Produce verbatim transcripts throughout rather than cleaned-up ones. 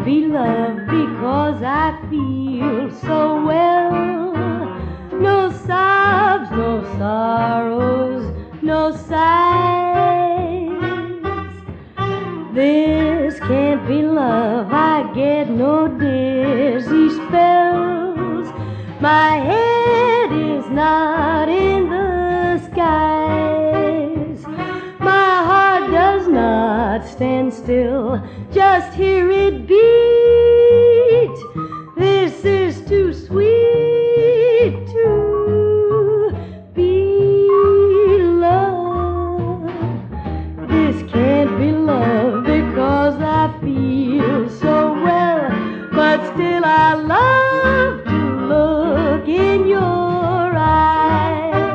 can't be loved because I feel so well. No sobs, no sorrows, no sighs. This can't be love, I get no dizzy spells. My head is not in the skies. My heart does not stand still, just hear it beat. This is too sweet to be love. This can't be love because I feel so well, but still I love to look in your eyes.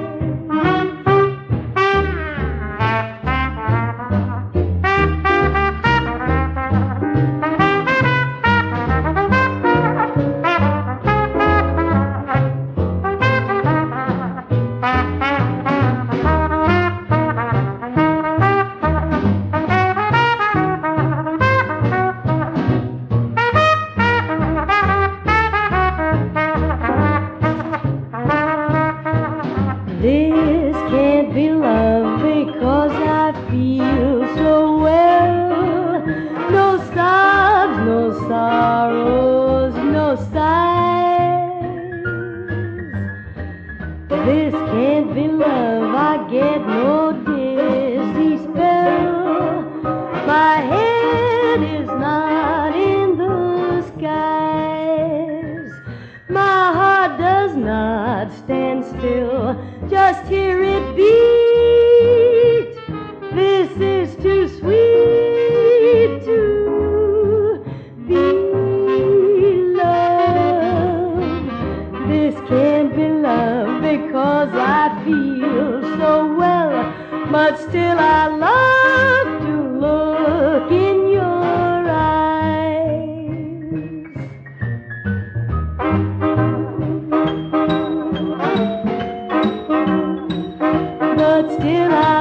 This can't be love because I feel so well. No sobs, no sorrows, no sighs. This can't be love, I get no dizzy spell. My head is not in the skies. My heart does not stand still, just hear it beat. This is too sweet to be love. This can't be love because I feel so well, but still I love to look in your eyes. But still I